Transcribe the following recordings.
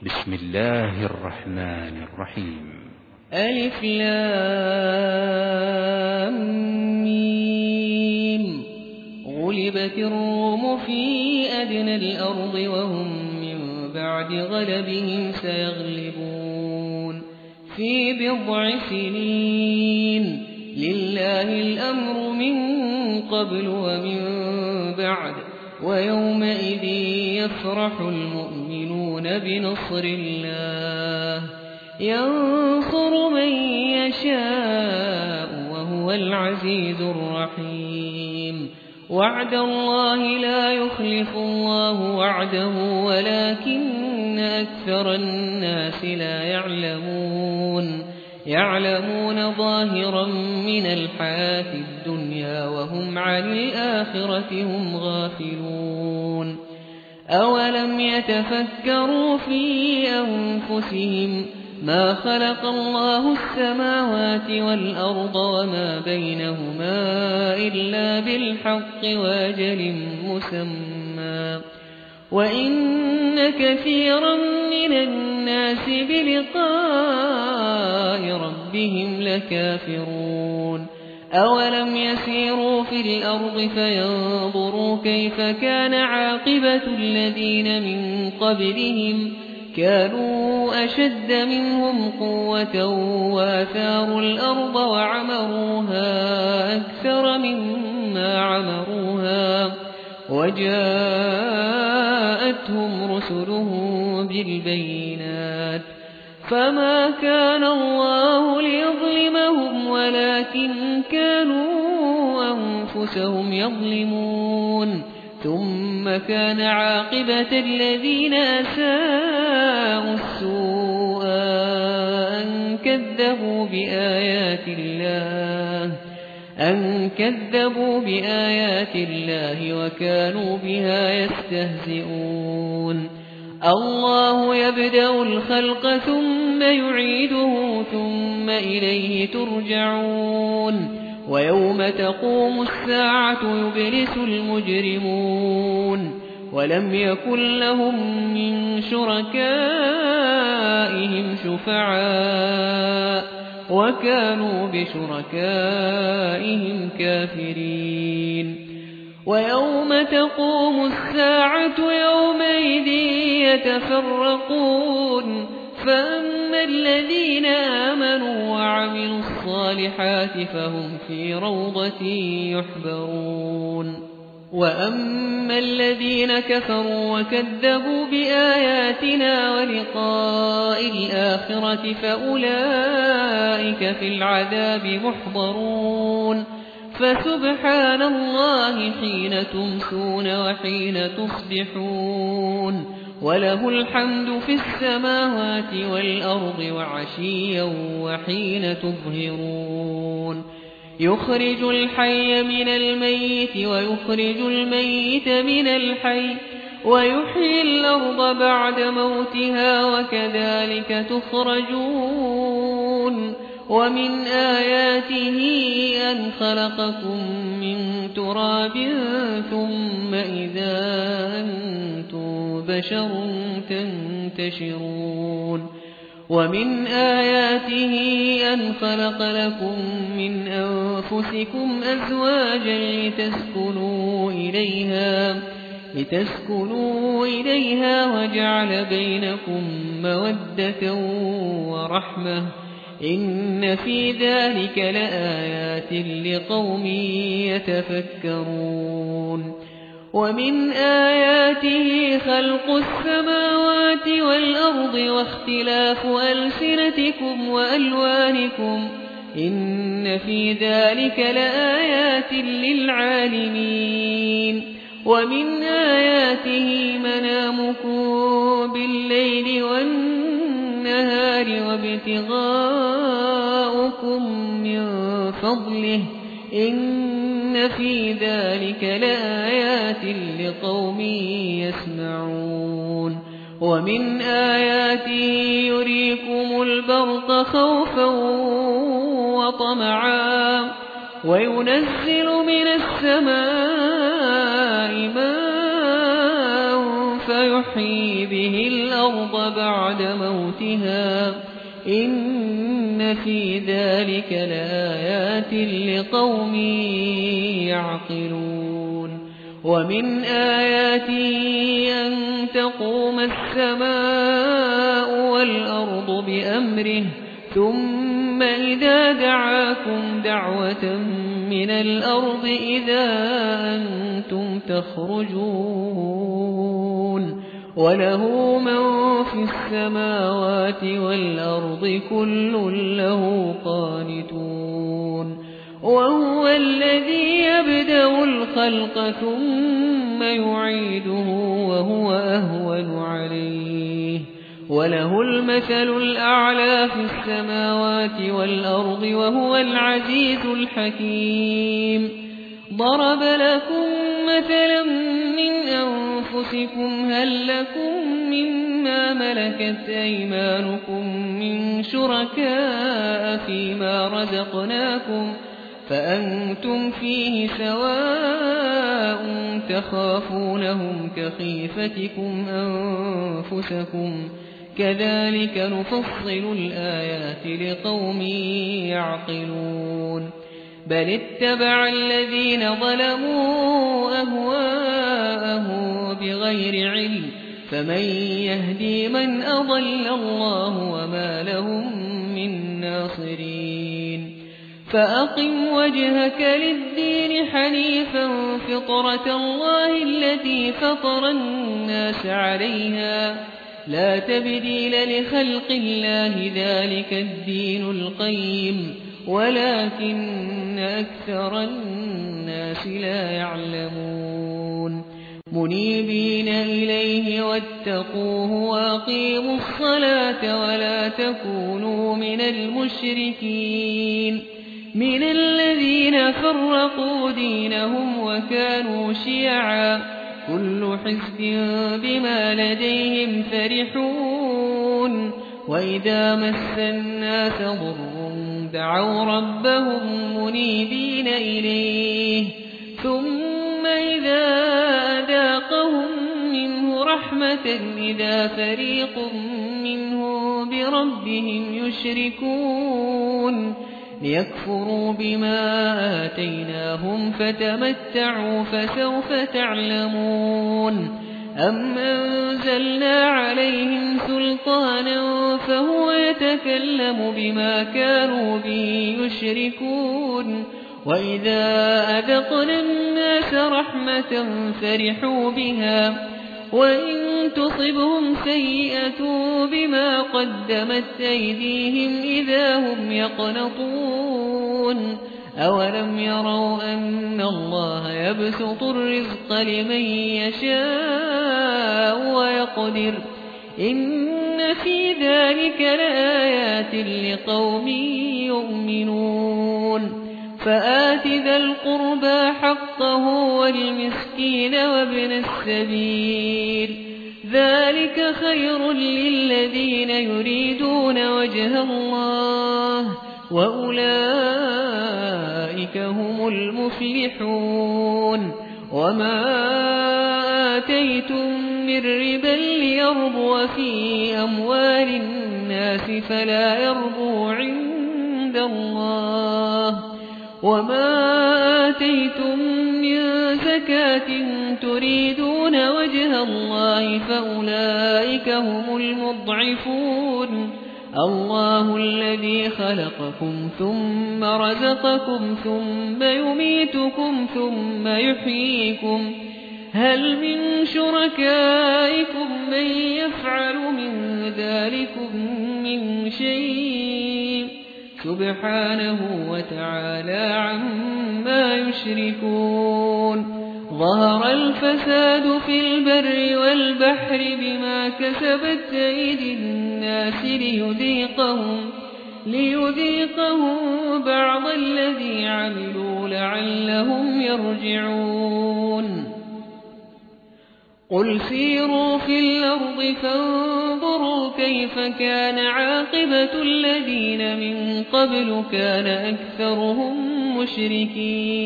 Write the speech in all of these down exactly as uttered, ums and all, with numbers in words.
بسم الله الرحمن الرحيم. ألف لام ميم. غلبت الروم في أدنى الأرض وهم من بعد غلبهم سيغلبون في بضع سنين. لله الأمر من قبل ومن بعد ويومئذ يفرح المؤمنون بنصر الله ينصر من يشاء وهو العزيز الرحيم. وعد الله لا يخلف الله وعده ولكن أكثر الناس لا يعلمون يعلمون ظاهرا من الحياة الدنيا وهم عن الآخرة هم غافلون. أولم يتفكروا في أنفسهم ما خلق الله السماوات والأرض وما بينهما إلا بالحق وأجل مسمى وإن كثيرا من الناس بلقاء ربهم لكافرون. أولم يسيروا في الأرض فينظروا كيف كان عاقبة الذين من قبلهم كانوا أشد منهم قوة وآثاروا الأرض وعمروها أكثر مما عمروها وجاءتهم رسلهم بالبينات فما كان الله ليظلمهم ولكن كانوا أنفسهم يظلمون. ثم كان عاقبة الذين أساءوا السوء أن كذبوا بآيات الله أن كذبوا بآيات الله وكانوا بها يستهزئون. الله يبدأ الخلق ثم يعيده ثم إليه ترجعون. ويوم تقوم الساعة يبلس المجرمون ولم يكن لهم من شركائهم شفعاء وكانوا بشركائهم كافرين. ويوم تقوم الساعة يومئذ يتفرقون فأما الذين آمنوا وعملوا الصالحات فهم في روضة يحبرون وأما الذين كفروا وكذبوا بآياتنا ولقاء الآخرة فأولئك في العذاب محضرون. فسبحان الله حين تمسون وحين تصبحون وله الحمد في السماوات والأرض وعشيا وحين تظهرون. يخرج الحي من الميت ويخرج الميت من الحي ويحيي الأرض بعد موتها وكذلك تخرجون. ومن آياته أن خلقكم من تراب ثم إذا أنتم بشر تنتشرون. ومن آياته أن خلق لكم من أنفسكم أزواجا لتسكنوا إليها لتسكنوا إليها وجعل بينكم مودة ورحمة إن في ذلك لآيات لقوم يتفكرون. ومن آياته خلق السماوات والأرض واختلاف ألسنتكم وألوانكم إن في ذلك لآيات للعالمين. ومن آياته منامكم بالليل والنهار وابتغاؤكم من فضله إن في ذلك لآيات لقوم يسمعون. ومن آياته يريكم البرق خوفا وطمعا وينزل من السماء ماء ويحيي به الأرض بعد موتها إن في ذلك لآيات لقوم يعقلون ومن آياته أن تقوم السماء والأرض بأمره ثم إذا دعاكم دعوة من الأرض إذا أنتم تخرجون وله من في السماوات والأرض كل له قانتون وهو الذي يبدأ الخلق ثم يعيده وهو أهون عليه وله المثل الأعلى في السماوات والأرض وهو العزيز الحكيم ضرب لكم مثلا من أنفسكم هل لكم مما ملكت أيمانكم من شركاء فيما رزقناكم فأنتم فيه سواء تخافونهم كخيفتكم أنفسكم كذلك نفصل الآيات لقوم يعقلون بل اتبع الذين ظلموا أهواءهم بغير علم فمن يهدي من أضل الله وما لهم من ناصرين فأقم وجهك للدين حنيفا فطرة الله التي فطر الناس عليها لا تبديل لخلق الله ذلك الدين القيم ولكن أكثر الناس لا يعلمون منيبين إليه واتقوه وأقيموا الصلاة ولا تكونوا من المشركين من الذين فرقوا دينهم وكانوا شيعا كل حزب بما لديهم فرحون وإذا مس الناس ضر دعوا ربهم منيبين إليه ثم إذا أذاقهم منه رحمة إذا فريق منهم بربهم يشركون ليكفروا بما آتيناهم فتمتعوا فسوف تعلمون أم أنزلنا عليهم سلطانا فهو يتكلم بما كانوا به يشركون وإذا أذقنا الناس رحمة فرحوا بها وإن تصبهم سيئة بما قدمت أيديهم إذا هم يقنطون أولم يروا أن الله يبسط الرزق لمن يشاء ويقدر إن في ذلك لآيات لقوم يؤمنون فآت ذا القربى حقه والمسكين وابن السبيل ذلك خير للذين يريدون وجه الله وأولئك هم المفلحون وما آتيتم من ربا ليربو في أموال الناس فلا يربو عند الله وما آتيتم من زكاة تريدون وجه الله فأولئك هم المضعفون الله الذي خلقكم ثم رزقكم ثم يميتكم ثم يحييكم هل من شركائكم من يفعل من ذلكم من شيء سبحانه وتعالى عما يشركون ظهر الفساد في البر والبحر بما كسبت أيدي الناس ليذيقهم, ليذيقهم بعض الذي عملوا لعلهم يرجعون قل سيروا في الأرض فانظروا كيف كان عاقبة الذين من قبل كان أكثرهم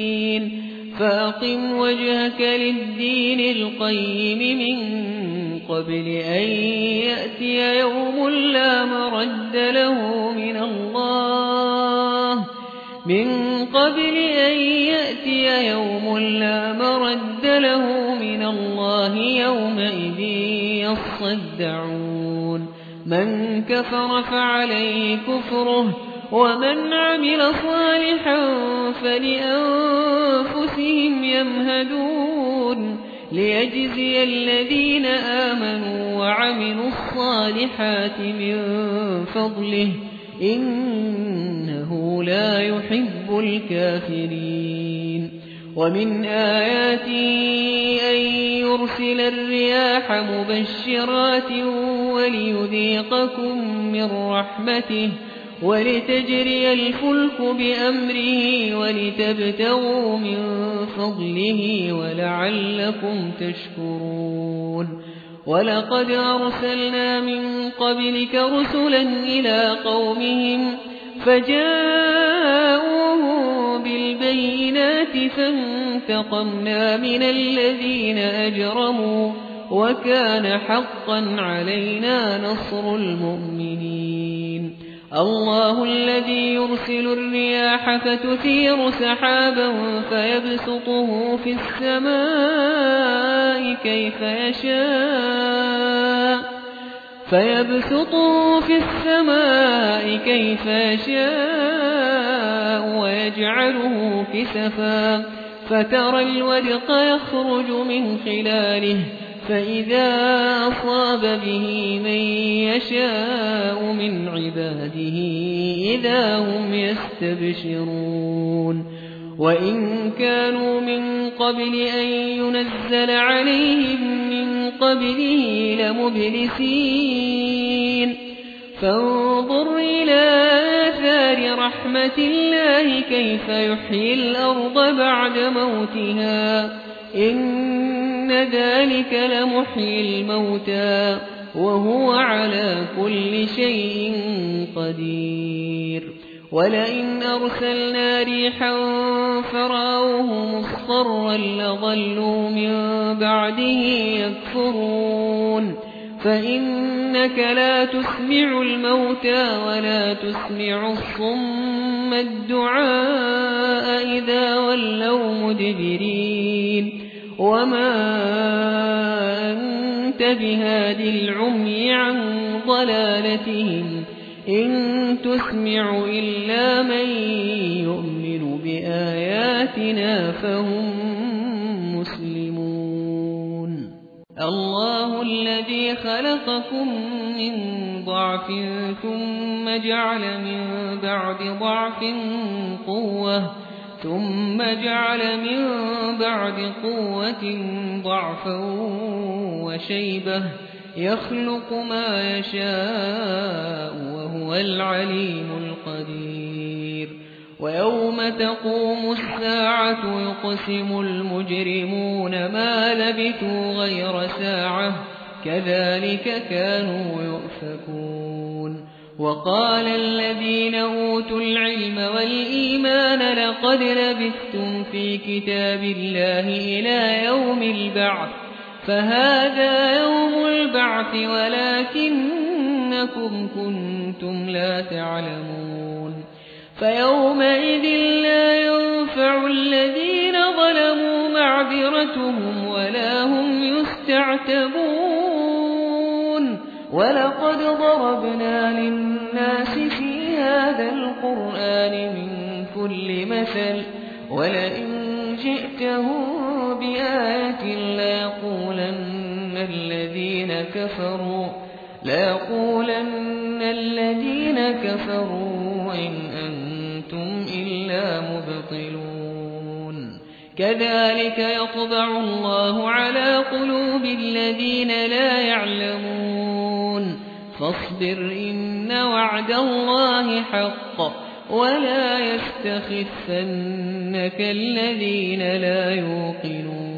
مشركين فأقم وجهك للدين القيم من قبل أن يأتي يوم لا مرد له من الله من قبل أن يأتي يوم لا مرد له من الله يومئذ يصدعون من كفر فعليه كفره ومن عمل صالحا فلأنفسهم يمهدون ليجزي الذين آمنوا وعملوا الصالحات من فضله إنه لا يحب الكافرين ومن آياته أن يرسل الرياح مبشرات وليذيقكم من رحمته ولتجري الفلك بأمره ولتبتغوا من فضله ولعلكم تشكرون ولقد أرسلنا من قبلك رسلا إلى قومهم فجاءوهم بالبينات فانتقمنا من الذين أجرموا وكان حقا علينا نصر المؤمنين الله الذي يرسل الرياح فتثير سحابا فيبسطه في السماء كيف يشاء فيبسطه في السماء كيف يشاء ويجعله كسفا فترى الودق يخرج من خلاله فإذا أصاب به من يشاء من عباده إذا هم يستبشرون وإن كانوا من قبل أن ينزل عليهم من قبله لمبلسين فانظر إلى آثار رحمة الله كيف يحيي الأرض بعد موتها إن ذلك لمحيي الموتى وهو على كل شيء قدير ولئن أرسلنا ريحا فرأوه مصفرا لظلوا من بعده يكفرون فإنك لا تسمع الموتى ولا تسمع الصم الدعاء إذا ولوا مدبرين وما أنت بهاد العمي عن ضلالتهم إن تسمع إلا من يؤمن بآياتنا فهم مسلمون الله الذي خلقكم من ضعف ثم جعل من بعد ضعف قوة ثم جعل من بعد قوة ضعفا وشيبة يخلق ما يشاء وهو العليم القدير ويوم تقوم الساعة يقسم المجرمون ما لبثوا غير ساعة كذلك كانوا يؤفكون وقال الذين أوتوا العلم والإيمان لقد لبثتم في كتاب الله إلى يوم البعث فهذا يوم البعث ولكنكم كنتم لا تعلمون فيومئذ لا ينفع الذين ظلموا معذرتهم ولا هم يستعتبون ولقد ضربنا للناس في هذا القرآن من كل مثل ولئن جئتهم بآية ليقولن الذين كفروا ليقولن الذين كفروا إن أنتم إلا مبطلون كذلك يطبع الله على قلوب الذين لا يعلمون فاصبر إن وعد الله حق ولا يستخفنك الذين لا يوقنون